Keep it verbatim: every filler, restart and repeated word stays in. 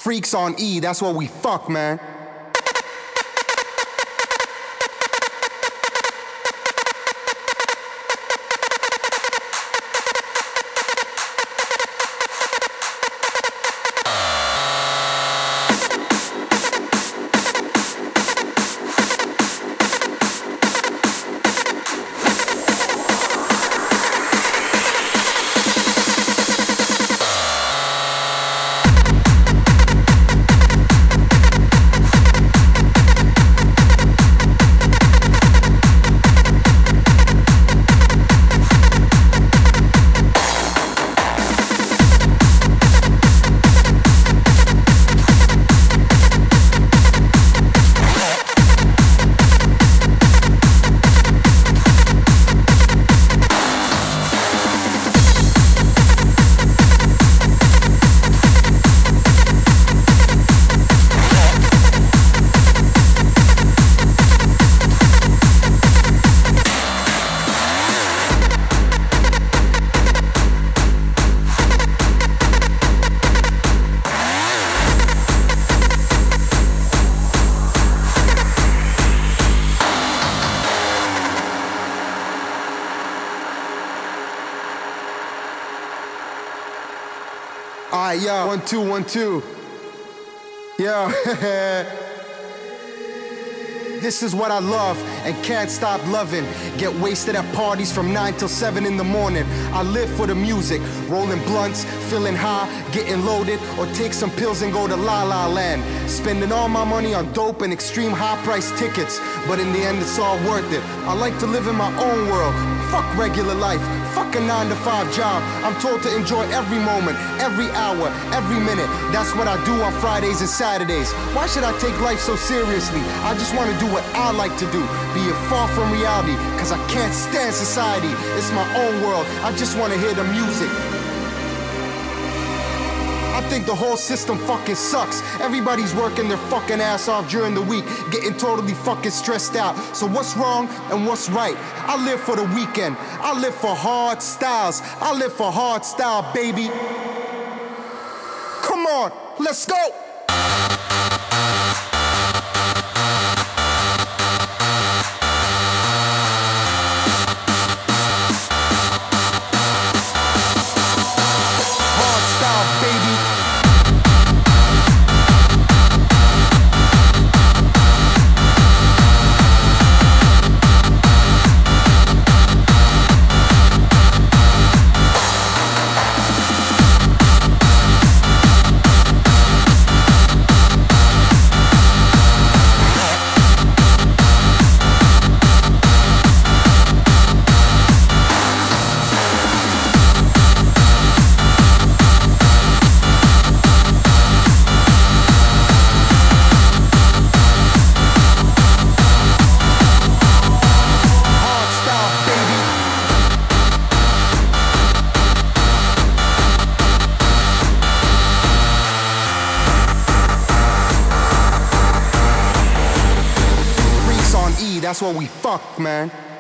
Freaks on E, that's what we fuck, man. Alright, yo, one, two, one, two. Yo, this is what I love and can't stop loving. Get wasted at parties from nine till seven in the morning. I live for the music, rolling blunts, feeling high, getting loaded, or take some pills and go to La La Land. Spending all my money on dope and extreme high price tickets, but in the end it's all worth it. I like to live in my own world. Fuck regular life, fuck a nine to five job. I'm told to enjoy every moment, every hour, every minute. That's what I do on Fridays and Saturdays. Why should I take life so seriously? I just want to do what I like to do, be it far from reality, cause I can't stand society. It's my own world, I just want to hear the music. I think the whole system fucking sucks. Everybody's working their fucking ass off during the week, getting totally fucking stressed out. So what's wrong and what's right? I live for the weekend. I live for hard styles. I live for hard style, baby. Come on, let's go. That's what we fuck, man.